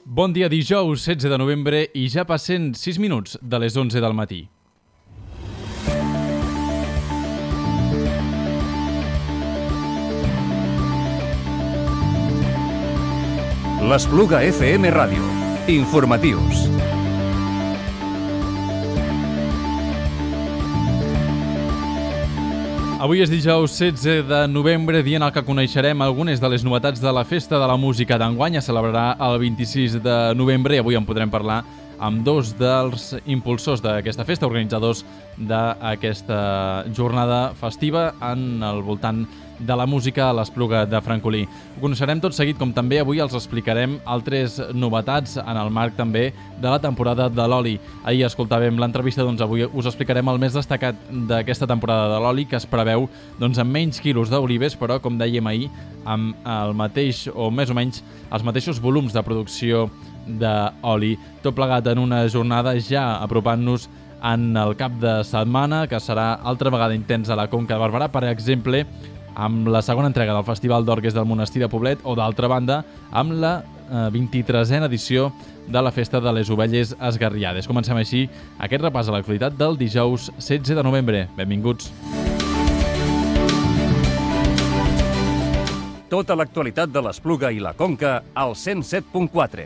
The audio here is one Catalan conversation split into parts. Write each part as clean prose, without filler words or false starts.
Bon dia, dijous 16 de novembre i ja passen 6 minuts de les 11 del matí. L'Espluga FM Ràdio. Informatius. Avui és dijous 16 de novembre, dia en el que coneixerem algunes de les novetats de la Festa de la Música d'enguany. Es celebrarà el 26 de novembre i avui en podrem parlar amb dos dels impulsors d'aquesta festa, organitzadors d'aquesta jornada festiva en el voltant de la música a l'Espluga de Francolí. Ho coneixerem tot seguit, com també avui els explicarem altres novetats en el marc també de la temporada de l'oli. Ahir escoltàvem l'entrevista, doncs avui us explicarem el més destacat d'aquesta temporada de l'oli, que es preveu amb menys quilos d'olives, però com dèiem ahir, amb el mateix o més o menys els mateixos volums de producció d'oli. Tot plegat en una jornada ja apropant-nos en el cap de setmana, que serà altra vegada intens a la Conca de Barberà, per exemple, amb la segona entrega del Festival d'Orgues del Monestir de Poblet o, d'altra banda, amb la 23a edició de la Festa de les Ovelles Esgarriades. Comencem així aquest repàs a l'actualitat del dijous 16 de novembre. Benvinguts. Tota l'actualitat de l'Espluga i la Conca al 107.4.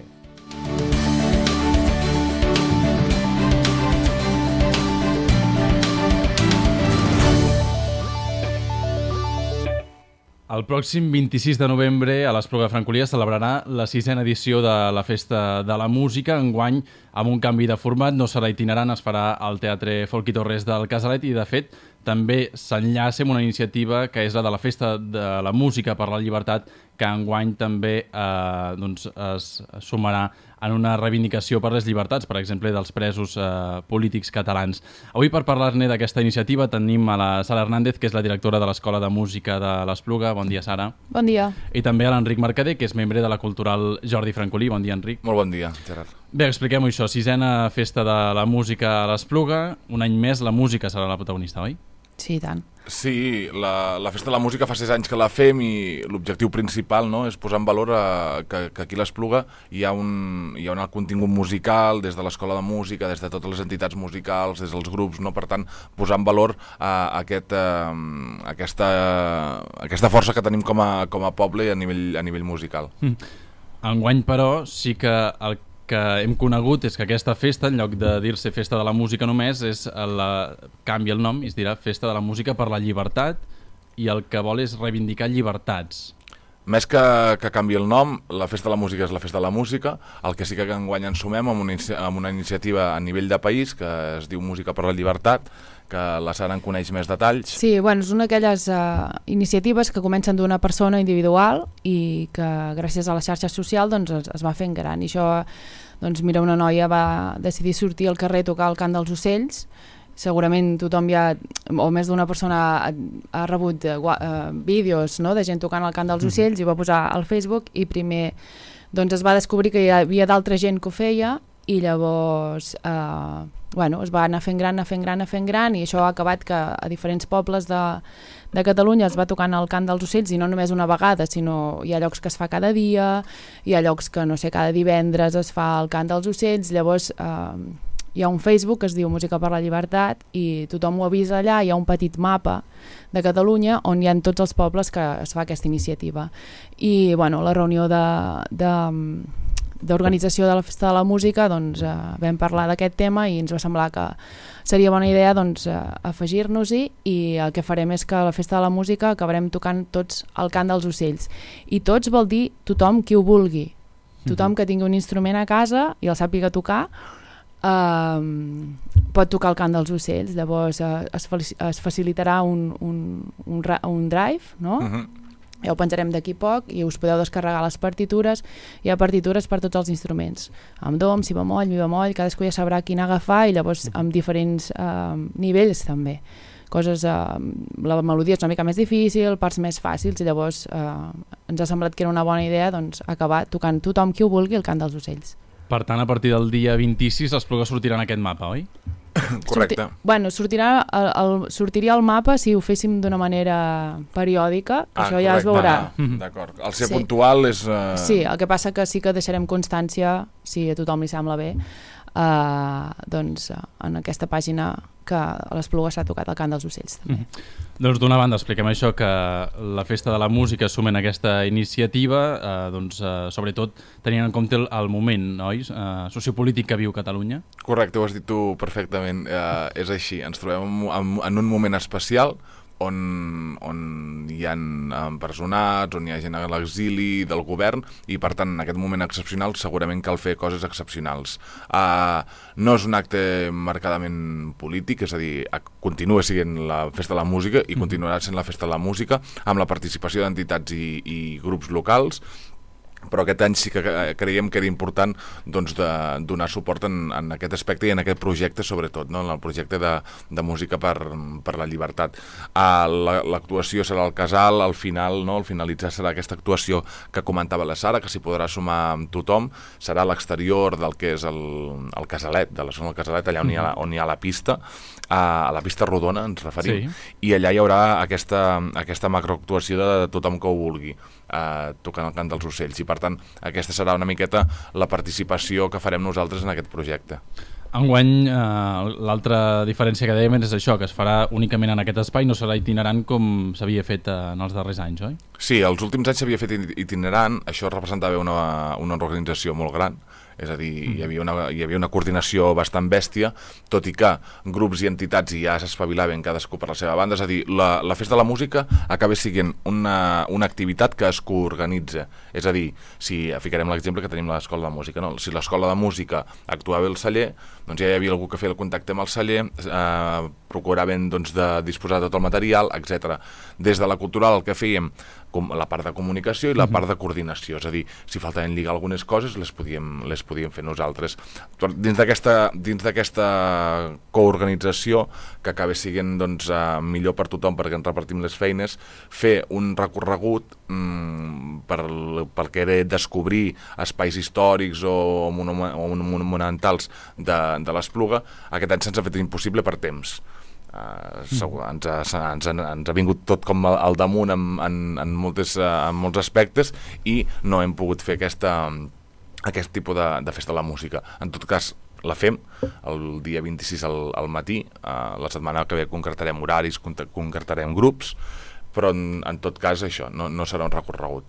El pròxim 26 de novembre a l'Espluga de Francolí es celebrarà la 6a edició de la Festa de la Música. Enguany, amb un canvi de format, no serà itinerant, es farà al Teatre Folk i Torres del Casalet i, de fet, també s'enllaça amb una iniciativa que és la de la Festa de la Música per la Llibertat, que enguany també es sumarà en una reivindicació per les llibertats, per exemple, dels presos polítics catalans. Avui, per parlar-ne d'aquesta iniciativa, tenim a la Sara Hernández, que és la directora de l'Escola de Música de l'Espluga. Bon dia, Sara. Bon dia. I també a l'Enric Mercader, que és membre de la Cultural Jordi Francolí. Bon dia, Enric. Molt bon dia, Gerard. Bé, expliquem-ho això. 6a Festa de la Música a l'Espluga. Un any més la música serà la protagonista, oi? Sí, i tant. Sí, la Festa de la Música fa 6 anys que la fem i l'objectiu principal, no, és posar en valor que aquí a l'Espluga hi ha un contingut musical des de l'Escola de Música, des de totes les entitats musicals, des dels grups, no? Per tant, posar en valor aquesta força que tenim com a poble a nivell musical. Enguany, però, sí que el que hem conegut és que aquesta festa, en lloc de dir-se Festa de la Música només, canvia el nom i es dirà Festa de la Música per la Llibertat, i el que vol és reivindicar llibertats. Més que canvi el nom, la Festa de la Música és la Festa de la Música. El que sí que enguany ens sumem amb una iniciativa a nivell de país que es diu Música per la Llibertat, que la Sara en coneix més detalls. Sí, bueno, és una d'aquelles iniciatives que comencen d'una persona individual i que gràcies a les xarxes socials doncs, es va fent gran. I això, doncs mira, una noia va decidir sortir al carrer a tocar el cant dels ocells. Segurament tothom ja, o més d'una persona ha rebut vídeos, no?, de gent tocant el cant dels ocells i va posar al Facebook, i primer doncs, es va descobrir que hi havia d'altra gent que ho feia i llavors es va anar fent gran i això ha acabat que a diferents pobles de Catalunya es va tocant el cant dels ocells, i no només una vegada, sinó hi ha llocs que es fa cada dia, hi ha llocs que, no sé, cada divendres es fa el cant dels ocells. Llavors hi ha un Facebook que es diu Música per la Llibertat i tothom ho avisa allà. Hi ha un petit mapa de Catalunya on hi ha tots els pobles que es fa aquesta iniciativa. I bueno, la reunió d'organització de la Festa de la Música, doncs, vam parlar d'aquest tema i ens va semblar que seria bona idea, doncs, afegir-nos-hi, i el que farem és que a la Festa de la Música acabarem tocant tots el cant dels ocells. I tots vol dir tothom qui ho vulgui. Tothom que tingui un instrument a casa i el sàpiga tocar pot tocar el cant dels ocells. Llavors es facilitarà un drive, no? Ja ho penjarem d'aquí poc i us podeu descarregar les partitures. Hi ha partitures per tots els instruments, amb do, amb si bemoll, mi bemoll, cadascú ja sabrà quin agafar, i llavors amb diferents nivells també. La melodia és una mica més difícil, parts més fàcils, i llavors ens ha semblat que era una bona idea, doncs, acabar tocant tothom qui ho vulgui el cant dels ocells. Per tant, a partir del dia 26 l'Espluga sortirà en aquest mapa, oi? Correcte. Sortiria el mapa si ho féssim d'una manera periòdica, això ja es veurà. D'acord. El ser puntual és... Sí, el que passa que sí que deixarem constància, si a tothom li sembla bé, doncs en aquesta pàgina que a l'Espluga s'ha tocat el cant dels ocells també. Doncs d'una banda expliquem això, que la Festa de la Música assumen aquesta iniciativa, sobretot tenint en compte el moment, oi? Sociopolític que viu Catalunya. Correcte, ho has dit tu perfectament, és així, ens trobem en un moment especial on hi ha empresonats, on hi ha gent a l'exili del govern i per tant en aquest moment excepcional segurament cal fer coses excepcionals. No és un acte marcadament polític, és a dir, continua sent la Festa de la Música i continuarà sent la Festa de la Música amb la participació d'entitats i grups locals, però aquest any sí que creiem que era important doncs, de donar suport en aquest aspecte i en aquest projecte sobretot, no? En el projecte de música per la llibertat. L'actuació serà al Casal, al final, no? Al finalitzar serà aquesta actuació que comentava la Sara, que s'hi podrà sumar amb tothom, serà a l'exterior del que és el Casalet, de la zona del Casalet, allà on hi ha la pista, a la pista rodona ens referim, i allà hi haurà aquesta macroactuació de tothom que ho vulgui, tocant el cant dels ocells, i per tant aquesta serà una miqueta la participació que farem nosaltres en aquest projecte. Enguany, l'altra diferència que dèiem és això, que es farà únicament en aquest espai, no serà itinerant com s'havia fet en els darrers anys, oi? Sí, els últims anys s'havia fet itinerant, això representava una organització molt gran, és a dir, hi havia una coordinació bastant bèstia, tot i que grups i entitats ja s'espavilaven cadascú per la seva banda, és a dir, la Festa de la Música acaba sent una activitat que es coorganitza, és a dir, si ficarem l'exemple que tenim l'Escola de Música, no? Si l'Escola de Música actuava al celler, doncs ja hi havia algú que feia el contacte amb el celler, procuraven doncs, de disposar de tot el material, etc. Des de la cultural el que fèiem, la part de comunicació i la part de coordinació, és a dir, si faltaven lligar algunes coses les podíem fer nosaltres. Dins d'aquesta coorganització, que acaba sent doncs, millor per tothom perquè ens repartim les feines, fer un recorregut pel que era descobrir espais històrics o monumentals de l'Espluga, aquest any se'ns ha fet impossible per temps. Ens ha vingut tot com al damunt en molts aspectes i no hem pogut fer aquest tipus de Festa de la Música. En tot cas, la fem el dia 26 al matí, la setmana que ve concretarem horaris, concretarem grups, però en tot cas això, no serà un recorregut.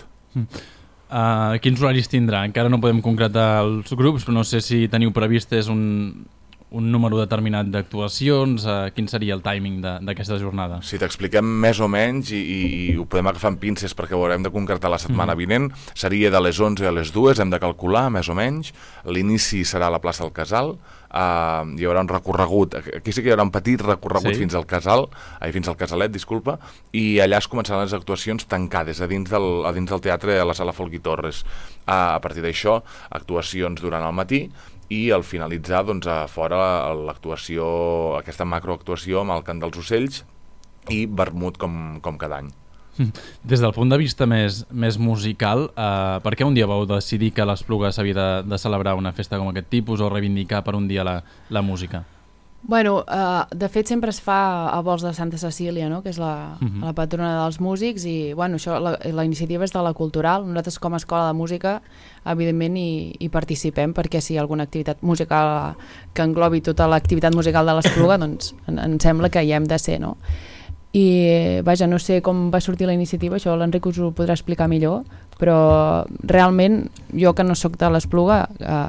Quins horaris tindrà? Encara no podem concretar els grups, però no sé si teniu previstes un número determinat d'actuacions, quin seria el timing d'aquesta jornada? Si t'expliquem més o menys i ho podem agafar amb pinces perquè ho haurem de concretar la setmana vinent, seria de les 11 a les 2, hem de calcular més o menys, l'inici serà a la plaça del Casal, hi haurà un recorregut, aquí sí que hi haurà un petit recorregut fins al Casalet, disculpa, i allà es començaran les actuacions tancades a dins del teatre a la Sala Folch i Torres. A partir d'això, actuacions durant el matí i al finalitzar doncs, a fora l'actuació, aquesta macroactuació amb el cant dels ocells i vermut com cada any. Des del punt de vista més musical, per què un dia vau decidir que a l'Espluga s'havia de celebrar una festa com aquest tipus o reivindicar per un dia la música? Bueno, de fet sempre es fa a Vols de Santa Cecília, no? Que és la patrona dels músics i bueno, això, la iniciativa és de la Cultural. Nosaltres com a escola de música evidentment hi participem perquè si hi ha alguna activitat musical que englobi tota l'activitat musical de l'Espluga doncs em sembla que hi hem de ser, no? I vaja, no sé com va sortir la iniciativa, això l'Enric us ho podrà explicar millor, però realment jo que no sóc de l'Espluga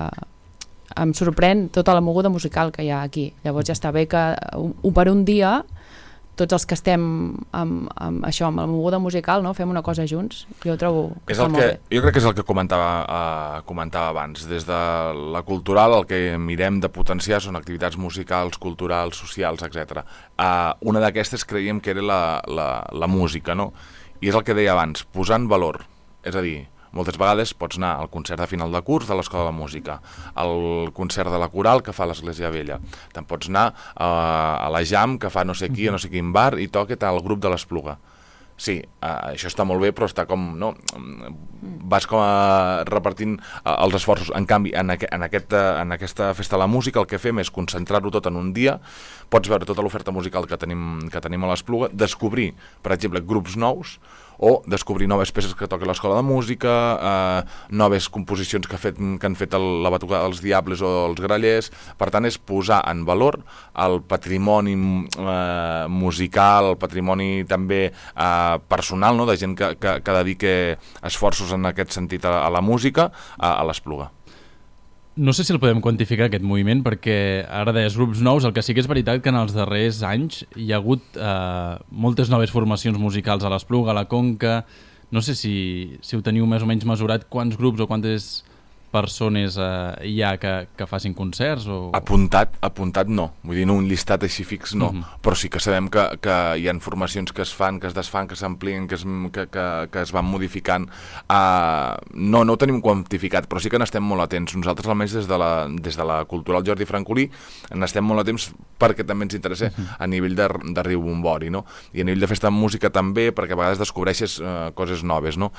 em sorprèn tota la moguda musical que hi ha aquí. Llavors ja està bé que per un dia tots els que estem amb això, amb la moguda musical, no? Fem una cosa junts. Jo trobo que està molt bé. Jo crec que és el que comentava abans. Des de la Cultural el que mirem de potenciar són activitats musicals, culturals, socials, etc. Una d'aquestes creiem que era la música, no? I és el que deia abans, posar en valor. És a dir, moltes vegades pots anar al concert de final de curs de l'Escola de Música, al concert de la Coral que fa l'Església Vella, te'n pots anar a la Jam que fa no sé qui a no sé quin bar i toca el grup de l'Espluga. Sí, això està molt bé, però està com, no? Vas com repartint els esforços. En canvi, en aquesta festa de la música el que fem és concentrar-ho tot en un dia. Pots veure tota l'oferta musical que tenim a l'Espluga, descobrir, per exemple, grups nous, o descobrir noves peces que toqui l'Escola de Música, noves composicions que han fet la Batucada dels Diables o els Grallers. Per tant, és posar en valor el patrimoni musical, el patrimoni també personal, no?, de gent que dedica esforços en aquest sentit a la música, a l'Espluga. No sé si el podem quantificar, aquest moviment, perquè ara deies grups nous. El que sí que és veritat que en els darrers anys hi ha hagut moltes noves formacions musicals a l'Espluga, a la Conca. No sé si ho teniu més o menys mesurat, quants grups o quantes persones hi ha que facin concerts? O... Apuntat no, vull dir, no un llistat així fix no, però sí que sabem que hi ha formacions que es fan, que es desfan, que s'amplien, que es van modificant. No ho tenim quantificat, però sí que n'estem molt atents. Nosaltres, almenys des de la Cultural Jordi Francolí, n'estem molt atents perquè també ens interessa a nivell de Riu Bombori, no? I a nivell de festa de música també, perquè a vegades descobreixes coses noves, no?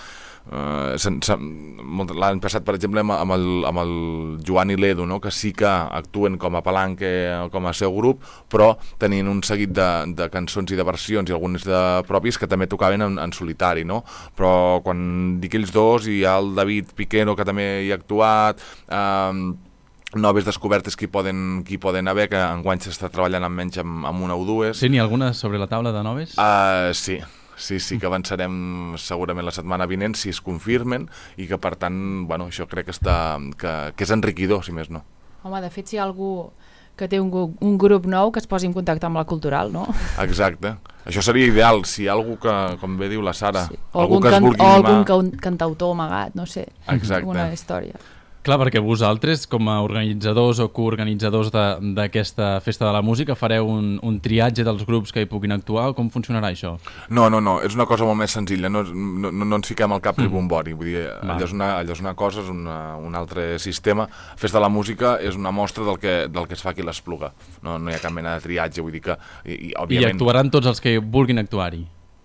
L'any passat, per exemple, amb el Joan i l'Edu, no?, que sí que actuen com a palanque, com a seu grup, però tenien un seguit de cançons i de versions i algunes de propis que també tocaven en solitari, no? Però quan dic ells dos, hi ha el David Piquero, que també hi ha actuat, noves descobertes que hi poden haver, que enguany s'està treballant almenys amb una o dues. Sí, n'hi ha alguna sobre la taula de noves? Sí, que avançarem segurament la setmana vinent, si es confirmen, i que per tant, bueno, això crec que és enriquidor, si més no. Home, de fet, si hi ha algú que té un grup nou, que es posi en contacte amb la Cultural, no? Exacte. Això seria ideal, si hi ha algú que, com bé diu la Sara, sí. algú que es vulgui animar... O algun cantautor amagat, no sé. Exacte. Alguna història. Clar, perquè vosaltres, com a organitzadors o coorganitzadors d'aquesta festa de la música, fareu un triatge dels grups que hi puguin actuar, o com funcionarà això? No, és una cosa molt més senzilla, no ens fiquem al cap ribombori, vull dir, allò és una cosa, és un altre sistema. Festa de la música és una mostra del que es fa aquí a l'Espluga, no hi ha cap mena de triatge, vull dir que... I actuaran tots els que vulguin actuar-hi?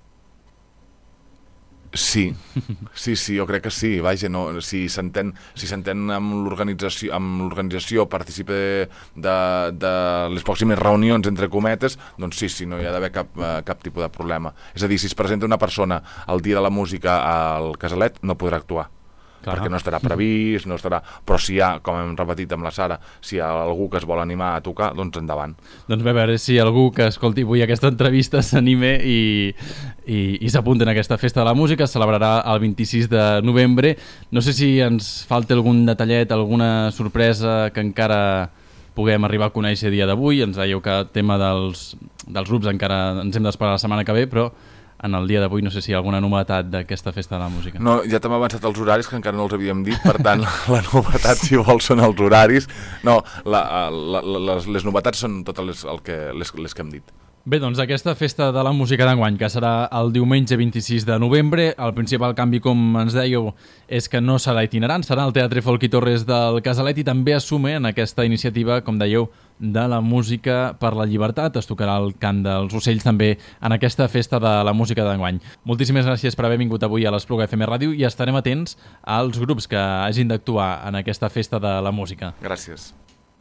Sí, jo crec que sí, vaja, no, si s'entén amb l'organització, participa de les pròximes reunions, entre cometes, doncs sí, no hi ha d'haver cap tipus de problema. És a dir, si es presenta una persona el dia de la música al Casalet, no podrà actuar. Clar. Perquè no estarà previst, però si hi ha, com hem repetit amb la Sara, si hi ha algú que es vol animar a tocar, doncs endavant. Doncs bé, a veure si algú que escolti avui aquesta entrevista s'anime i s'apunta en aquesta festa de la música. Es celebrarà el 26 de novembre. No sé si ens falta algun detallet, alguna sorpresa que encara puguem arribar a conèixer dia d'avui. Ens dèieu que el tema dels grups encara ens hem d'esperar la setmana que ve, però en el dia d'avui no sé si hi ha alguna novetat d'aquesta festa de la música. No, ja t'hem avançat els horaris, que encara no els havíem dit, per tant, la novetat, si vols, són els horaris. No, les novetats són totes les que hem dit. Bé, doncs aquesta festa de la música d'enguany, que serà el diumenge 26 de novembre, el principal canvi, com ens dèieu, és que no serà itinerant, serà al Teatre Folk i Torres del Casalet, i també assume en aquesta iniciativa, com dèieu, de la música per la llibertat. Es tocarà el cant dels ocells també en aquesta festa de la música d'enguany. Moltíssimes gràcies per haver vingut avui a l'Espluga FM Ràdio i estarem atents als grups que hagin d'actuar en aquesta festa de la música. Gràcies.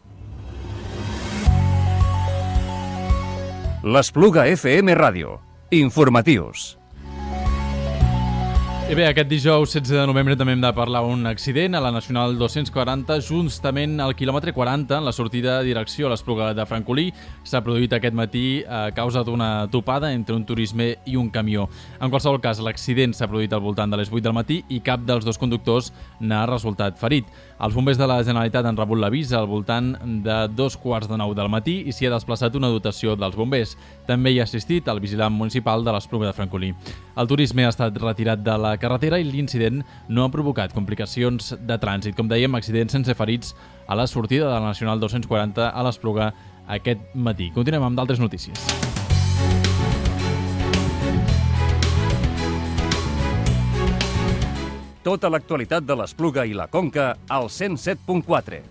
L'Espluga FM Ràdio. Informatius. I bé, aquest dijous 16 de novembre també hem de parlar d'un accident a la Nacional 240, justament al quilòmetre 40, en la sortida de direcció a l'Espluga de Francolí. S'ha produït aquest matí a causa d'una topada entre un turisme i un camió. En qualsevol cas, l'accident s'ha produït al voltant de les 8 del matí i cap dels dos conductors n'ha resultat ferit. Els bombers de la Generalitat han rebut l'avís al voltant de 8:45 del matí i s'hi ha desplaçat una dotació dels bombers. També hi ha assistit el vigilant municipal de l'Espluga de Francolí. El turisme ha estat retirat de la carretera i l'incident no ha provocat complicacions de trànsit. Com dèiem, accident sense ferits a la sortida de la Nacional 240 a l'Espluga aquest matí. Continuem amb d'altres notícies. Tota l'actualitat de l'Espluga i la Conca al 107.4.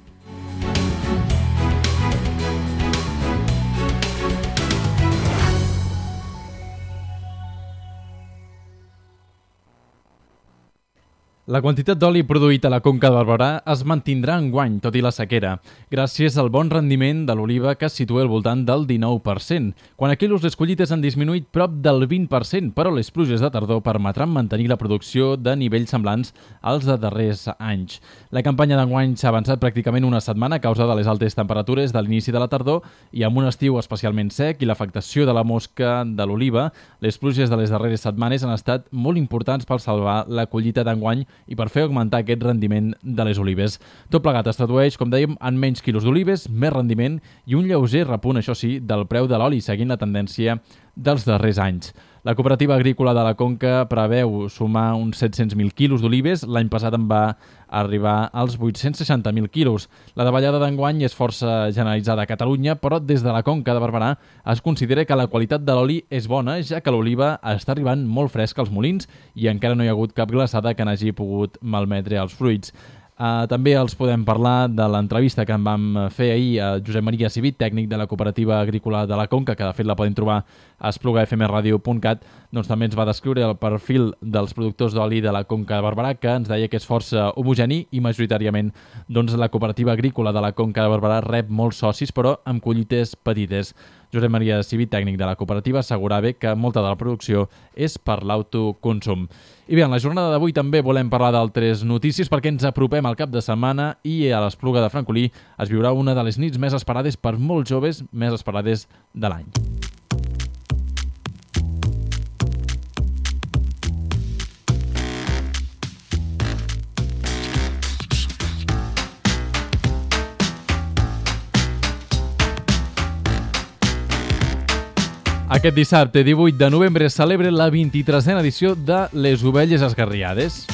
La quantitat d'oli produït a la Conca de Barberà es mantindrà enguany, tot i la sequera, gràcies al bon rendiment de l'oliva que es situa al voltant del 19%, quan a quilos les collites han disminuït prop del 20%, però les pluges de tardor permetran mantenir la producció de nivells semblants als de darrers anys. La campanya d'enguany s'ha avançat pràcticament una setmana a causa de les altes temperatures de l'inici de la tardor i amb un estiu especialment sec i l'afectació de la mosca de l'oliva, les pluges de les darreres setmanes han estat molt importants per salvar la collita d'enguany i per fer augmentar aquest rendiment de les olives. Tot plegat es tradueix, com dèiem, en menys quilos d'olives, més rendiment i un lleuger repunt, això sí, del preu de l'oli, seguint la tendència dels darrers anys. La Cooperativa Agrícola de la Conca preveu sumar uns 700.000 quilos d'olives. L'any passat en va arribar als 860.000 quilos. La davallada d'enguany és força generalitzada a Catalunya, però des de la Conca de Barberà es considera que la qualitat de l'oli és bona, ja que l'oliva està arribant molt fresca als molins i encara no hi ha hagut cap glaçada que n'hagi pogut malmetre els fruits. També els podem parlar de l'entrevista que en vam fer ahir a Josep Maria Civit, tècnic de la Cooperativa Agrícola de la Conca, que de fet la podem trobar a esplugafmradio.cat. Doncs també ens va descriure el perfil dels productors d'oli de la Conca de Barberà, que ens deia que és força homogeni i majoritàriament doncs, la Cooperativa Agrícola de la Conca de Barberà rep molts socis, però amb collites petites. Josep Maria Civit, tècnic de la cooperativa, assegurava que molta de la producció és per l'autoconsum. I bé, en la jornada d'avui també volem parlar d'altres notícies perquè ens apropem al cap de setmana i a l'Espluga de Francolí es viurà una de les nits més esperades per molts joves, més esperades de l'any. Aquest dissabte, 18 de novembre, es celebra la 23a edició de Les Ovelles Esgarriades.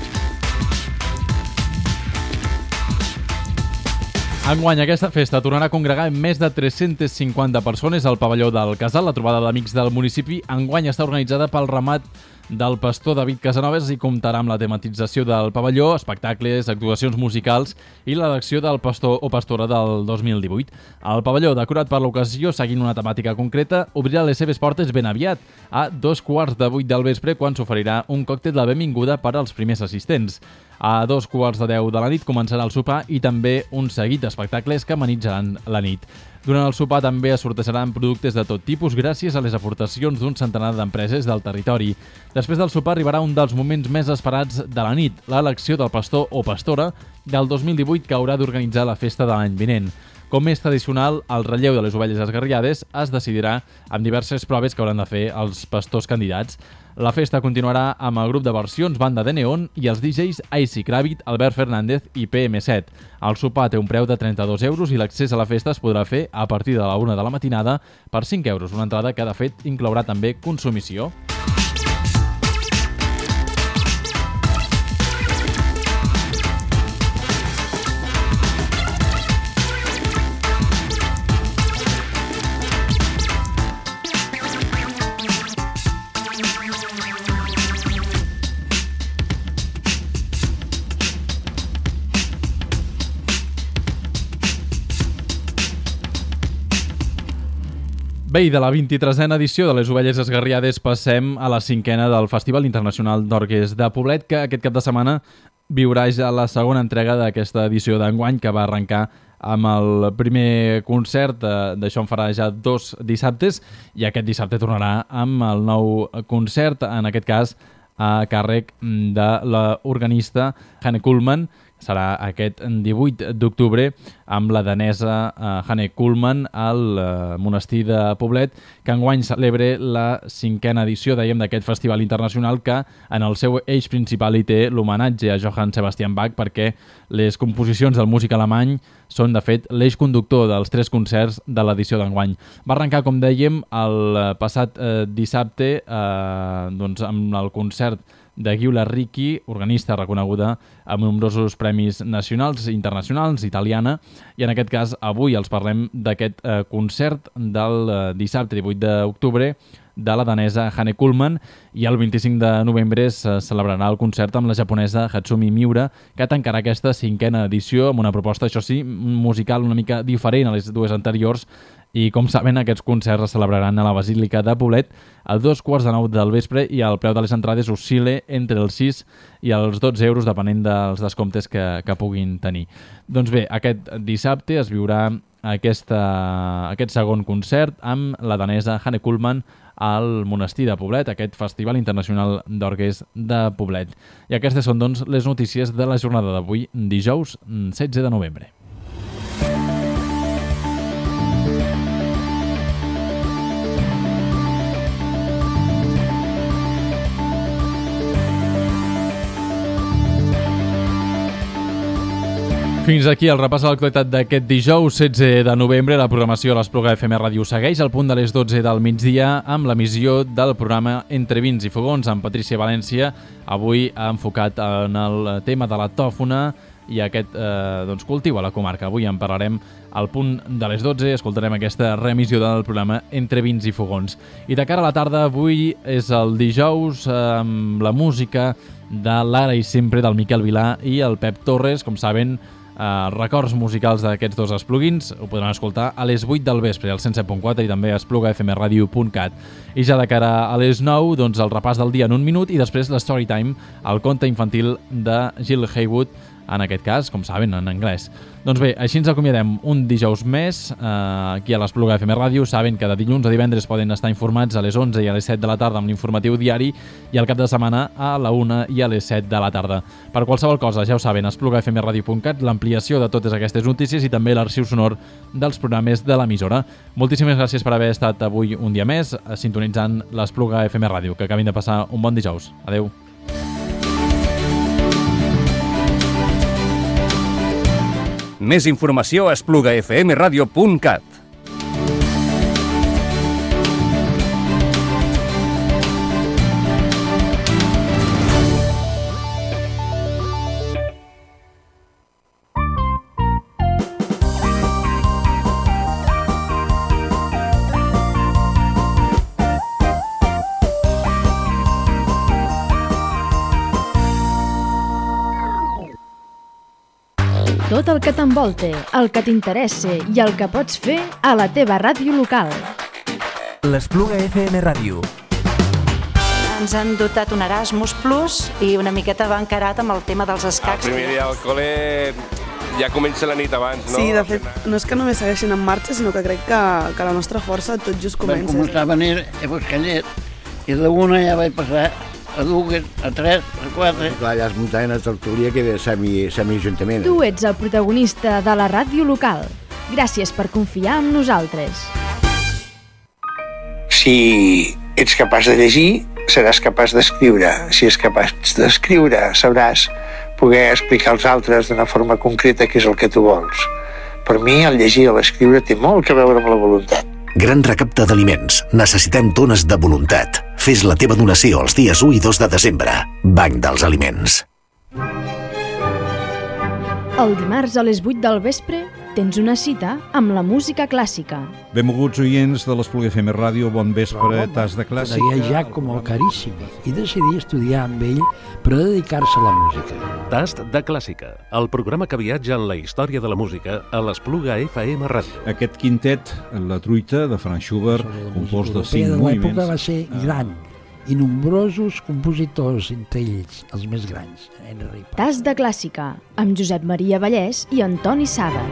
Enguany, aquesta festa tornarà a congregar més de 350 persones al pavelló del Casal. La trobada d'amics del municipi enguany està organitzada pel ramat del pastor David Casanovas i comptarà amb la tematització del pavelló, espectacles, actuacions musicals i l'elecció del pastor o pastora del 2018. El pavelló, decorat per l'ocasió seguint una temàtica concreta, obrirà les seves portes ben aviat, a 7:45 del vespre, quan s'oferirà un còctel de benvinguda per als primers assistents. A 7:45 de la nit començarà el sopar i també un seguit d'espectacles que amenitzaran la nit. Durant el sopar també es sortejaran productes de tot tipus gràcies a les aportacions d'un centenar d'empreses del territori. Després del sopar arribarà un dels moments més esperats de la nit, l'elecció del pastor o pastora del 2018 que haurà d'organitzar la festa de l'any vinent. Com és tradicional, el relleu de les ovelles esgarriades es decidirà amb diverses proves que hauran de fer els pastors candidats. La festa continuarà amb el grup de versions Banda de Neon i els DJs Icy Kravit, Albert Fernández i PM7. El sopar té un preu de 32 euros i l'accés a la festa es podrà fer a partir de la 1 de la matinada per 5 euros, una entrada que de fet inclourà també consumició. Bé, i de la 23a edició de les Ovelles Esgarriades passem a la 5a del Festival Internacional d'Orgues de Poblet, que aquest cap de setmana viurà ja la segona entrega d'aquesta edició d'enguany, que va arrencar amb el primer concert, d'això en farà ja 2 dissabtes, i aquest dissabte tornarà amb el nou concert, en aquest cas a càrrec de l'organista Hanne Kuhlmann. Serà aquest 18 d'octubre amb la danesa Hanne Kuhlmann al monestir de Poblet, que enguany celebra la 5a edició, dèiem, d'aquest festival internacional que en el seu eix principal hi té l'homenatge a Johann Sebastian Bach, perquè les composicions del músic alemany són, de fet, l'eix conductor dels 3 concerts de l'edició d'enguany. Va arrencar, com dèiem, el passat dissabte doncs, amb el concert de Giulia Ricci, organista reconeguda amb nombrosos premis nacionals i internacionals, italiana, i en aquest cas avui els parlem d'aquest concert del dissabte 18 d'octubre de la danesa Hanne Kuhlmann, i el 25 de novembre es celebrarà el concert amb la japonesa Hatsumi Miura, que tancarà aquesta 5a edició amb una proposta, això sí, musical una mica diferent a les 2 anteriors, I com saben, aquests concerts es celebraran a la Basílica de Poblet a 2:15 del vespre i el preu de les entrades oscil·la entre els 6 i els 12 euros, depenent dels descomptes que puguin tenir. Doncs bé, aquest dissabte es viurà aquest segon concert amb la danesa Hanne Kulman al Monestir de Poblet, aquest Festival Internacional d'Orgues de Poblet. I aquestes són, doncs, les notícies de la jornada d'avui, dijous 16 de novembre. Fins aquí el repàs a l'actualitat d'aquest dijous 16 de novembre. La programació a l'Espluga FM Ràdio segueix al punt de les 12 del migdia amb l'emissió del programa Entre Vins i Fogons amb Patrícia València. Avui ha enfocat en el tema de la tòfona i aquest cultiu a la comarca. Avui en parlarem al punt de les 12, escoltarem aquesta reemissió del programa Entre Vins i Fogons. I de cara a la tarda, avui és el dijous amb la música de l'Ara i Sempre del Miquel Vilà i el Pep Torres, com saben, records musicals d'aquests dos esplugins ho podran escoltar a les 8 del vespre al 107.4 i també a esplugafmradio.cat. I ja de cara a les 9, doncs el repàs del dia en un minut i després l'Storytime, el conte infantil de Jill Haywood, en aquest cas, com saben, en anglès. Doncs bé, així ens acomiadem un dijous més aquí a l'Espluga FM Ràdio. Saben que de dilluns a divendres poden estar informats a les 11 i a les 7 de la tarda amb l'informatiu diari i al cap de setmana a la 1 i a les 7 de la tarda. Per qualsevol cosa, ja ho saben, esplugafmradio.cat, l'ampliació de totes aquestes notícies i també l'arxiu sonor dels programes de l'emissora. Moltíssimes gràcies per haver estat avui un dia més sintonitzant l'Espluga FM Ràdio. Que acabin de passar un bon dijous. Adeu. Més informació a esplugafmradio.cat. Tot el que t'envolta, el que t'interessa i el que pots fer a la teva ràdio local. L'Espluga FM Ràdio. Ens han dotat un Erasmus Plus i una miqueta va encarat amb el tema dels escacs. El primer dia al col·le ja comença la nit abans, no? Sí, de fet, no és que només segueixin en marxa, sinó que crec que la nostra força tot just comença. Vam començar a venir a Buscallet i de una ja vaig passar a dues, a tres, a quatre. Clar, allà es muntaven a Tertúlia, que era semi-ajuntament. Tu ets el protagonista de la ràdio local. Gràcies per confiar en nosaltres. Si ets capaç de llegir, seràs capaç d'escriure. Si ets capaç d'escriure, sabràs poder explicar als altres d'una forma concreta què és el que tu vols. Per mi, el llegir i l'escriure té molt que veure amb la voluntat. Gran recapte d'aliments. Necessitem tones de voluntat. Fes la teva donació els dies 1 i 2 de desembre. Banc dels Aliments. El dimarts a les 8 del vespre tens una cita amb la música clàssica. Benvolguts oients de l'Espluga FM Ràdio, bon vespre, tas de clàssica. Conegué Giacomo Carissimi i decidí estudiar amb ell per dedicar-se a la música. Tast de clàssica, el programa que viatja en la història de la música a l'Espluga FM Ràdio. Aquest quintet, La truita, de Franz Schubert, compost de 5 moviments. L'època va ser gran i nombrosos compositors, entre ells els més grans. Tas de clàssica, amb Josep Maria Vallès i Antoni Saba.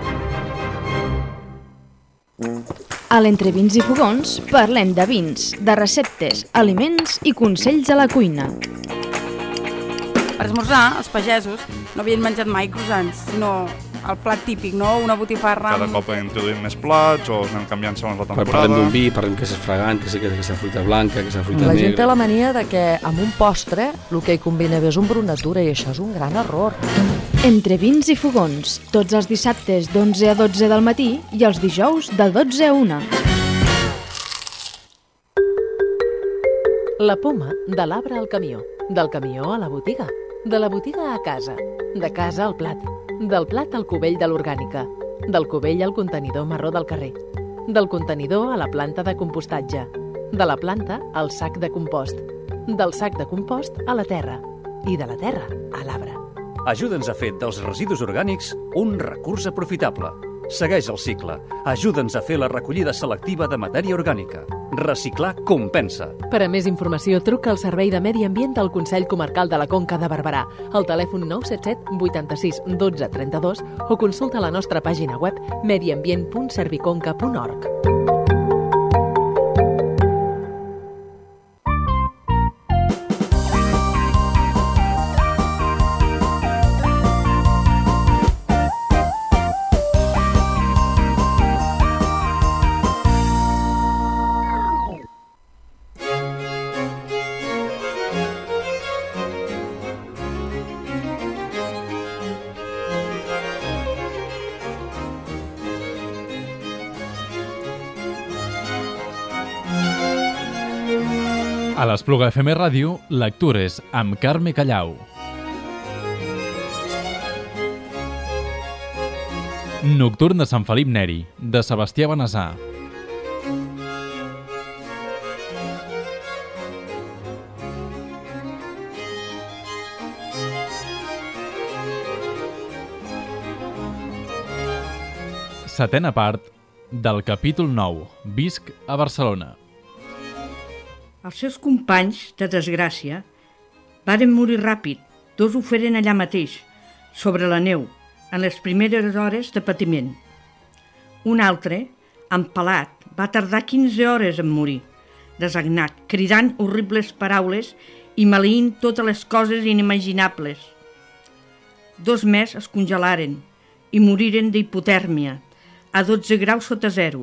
A l'Entre Vins i Fogons parlem de vins, de receptes, aliments i consells a la cuina. Per esmorzar, els pagesos no havien menjat mai croissants, sinó el plat típic, no? Una botifarra... Cada cop introduïm més plats o anem canviant segons la temporada. Parlem d'un vi, parlem que és fragant, que és aquesta fruita blanca, que és fruita negra... La gent té la mania de que amb un postre el que hi combina bé és un brunatura i això és un gran error. Entre Vins i Fogons, tots els dissabtes d'11 a 12 del matí i els dijous de 12 a 1. La poma, de l'arbre al camió, del camió a la botiga, de la botiga a casa, de casa al plat, del plat al cubell de l'orgànica, del cubell al contenidor marró del carrer, del contenidor a la planta de compostatge, de la planta al sac de compost, del sac de compost a la terra i de la terra a l'arbre. Ajuda'ns a fer dels residus orgànics un recurs aprofitable. Segueix el cicle. Ajuda'ns a fer la recollida selectiva de matèria orgànica. Reciclar compensa. Per a més informació, truca al Servei de Medi Ambient del Consell Comarcal de la Conca de Barberà, al telèfon 977 86 12 32 o consulta la nostra pàgina web mediambient.serviconca.org. A l'Espluga FM Ràdio, lectures amb Carme Callau. Nocturn de Sant Felip Neri, de Sebastià Benessà. Setena part del capítol 9. Visc a Barcelona. Els seus companys, de desgràcia, varen morir ràpid. Dos ho feren allà mateix, sobre la neu, en les primeres hores de patiment. Un altre, empalat, va tardar 15 hores en morir, desagnat, cridant horribles paraules i maleint totes les coses inimaginables. 2 més es congelaren i moriren d'hipotèrmia, a 12 graus sota zero.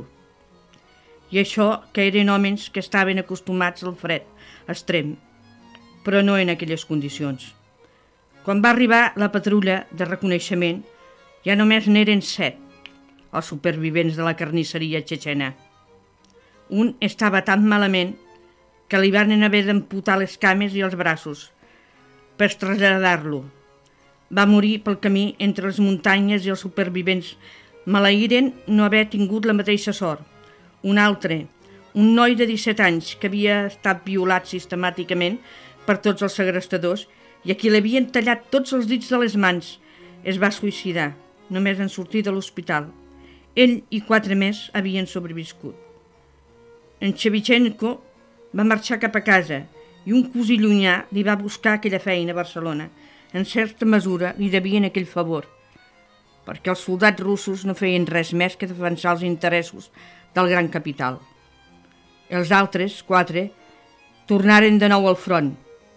I això que eren homes que estaven acostumats al fred extrem, però no en aquelles condicions. Quan va arribar la patrulla de reconeixement, ja només n'eren 7, els supervivents de la carnisseria txetxena. Un estava tan malament que li van haver d'amputar les cames i els braços per traslladar-lo. Va morir pel camí entre les muntanyes i els supervivents maleïren no haver tingut la mateixa sort. Un altre, un noi de 17 anys que havia estat violat sistemàticament per tots els segrestadors i a qui l'havien tallat tots els dits de les mans, es va suïcidar, només en sortir de l'hospital. Ell i 4 més havien sobreviscut. En Shevchenko va marxar cap a casa i un cosí llunyà li va buscar aquella feina a Barcelona. En certa mesura li devien aquell favor, perquè els soldats russos no feien res més que defensar els interessos del gran capital. Els altres, 4, tornaren de nou al front.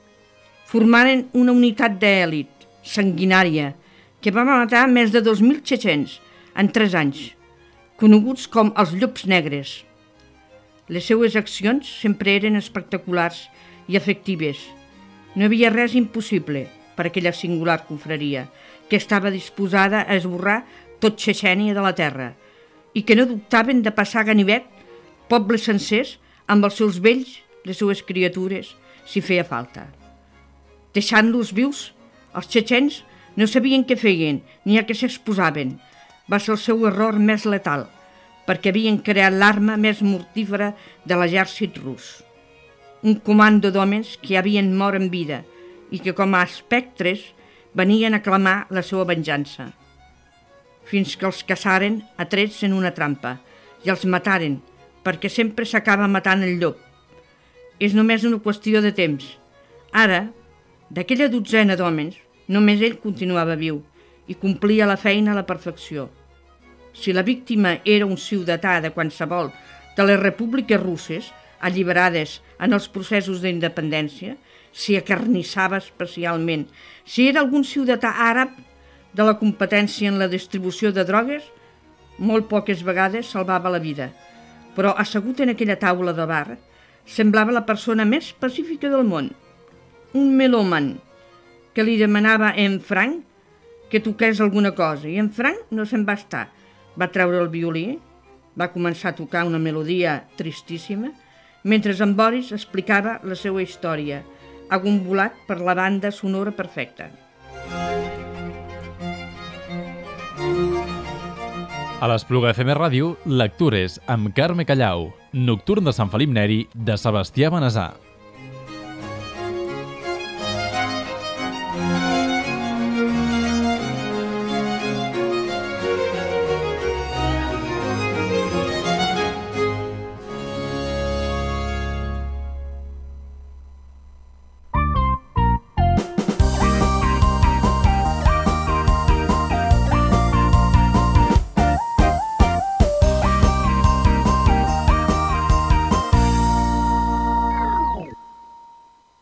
Formaren una unitat d'èlit, sanguinària, que va matar més de 2.000 txetxens en 3 anys, coneguts com els llops negres. Les seues accions sempre eren espectaculars i efectives. No havia res impossible per aquella singular confraria, que estava disposada a esborrar tot Txetxènia de la terra, i que no dubtaven de passar a ganivet pobles sencers amb els seus vells, les seues criatures, si feia falta. Deixant-los vius, els txetxens no sabien què feien ni a què s'exposaven. Va ser el seu error més letal, perquè havien creat l'arma més mortífera de l'exèrcit rus. Un comando d'homes que havien mort en vida i que com a espectres venien a clamar la seva venjança, fins que els caçaren a trets en una trampa i els mataren, perquè sempre s'acaba matant el llop. És només una qüestió de temps. Ara, d'aquella 12 d'homes, només ell continuava viu i complia la feina a la perfecció. Si la víctima era un ciutadà de qualsevol de les repúbliques russes, alliberades en els processos d'independència, si acarnissava especialment, si era algun ciutadà àrab de la competència en la distribució de drogues, molt poques vegades salvava la vida, però assegut en aquella taula de bar semblava la persona més pacífica del món, un melòman que li demanava a en Frank que toqués alguna cosa i en Frank no se'n va estar. Va treure el violí, va començar a tocar una melodia tristíssima, mentre en Boris explicava la seva història, agombolat per la banda sonora perfecta. A l'Espluga FM Ràdio, lectures amb Carme Callau, Nocturn de Sant Felip Neri, de Sebastià Benessà.